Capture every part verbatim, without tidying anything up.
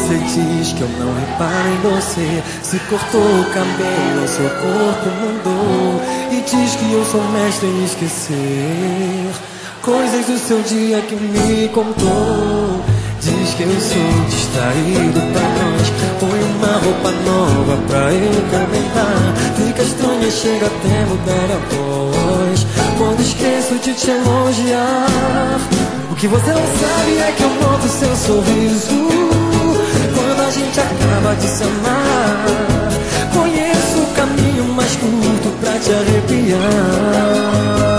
você diz que eu não reparo em você. Se cortou o cabelo, seu corpo mudou. E diz que eu sou mestre em esquecer coisas do seu dia que me contou. Diz que eu sou distraído pra nós. Põe uma roupa nova pra eu comentar. Fica estranha, chega até mudar a voz quando esqueço de te elogiar. O que você não sabe é que eu noto seu sorriso quando a gente acaba de se amar. Conheço o caminho mais curto pra te arrepiar.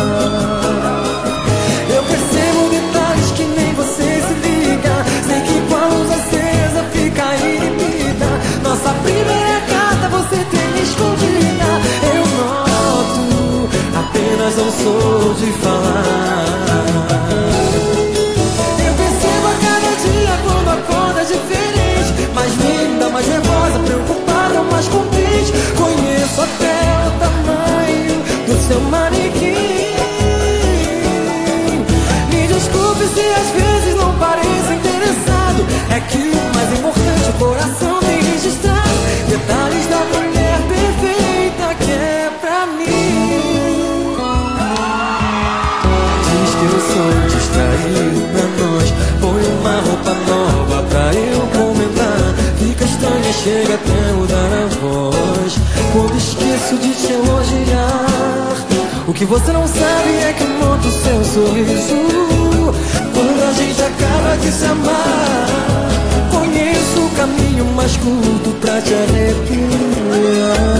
Eu percebo detalhes que nem você se liga. Sei que com a luz acesa fica inibida. Nossa primeira carta você tem escondida. Eu noto, apenas não sou de falar. Eu percebo a cada dia quando acorda diferente. Mais linda, mais nervosa, preocupada, mais contente. Conheço até o tamanho do seu manequim. Desculpe se às vezes não pareço interessado. É que o mais importante o coração tem registrado. Detalhes da mulher perfeita que é pra mim. Diz que eu sou distraído pra nós. Põe uma roupa nova pra eu comentar. Fica estranha, chega até mudar a voz quando esqueço de te elogiar. O que você não sabe é que eu noto seu sorriso quando a gente acaba de se amar. Conheço o caminho mais curto pra te arrepiar.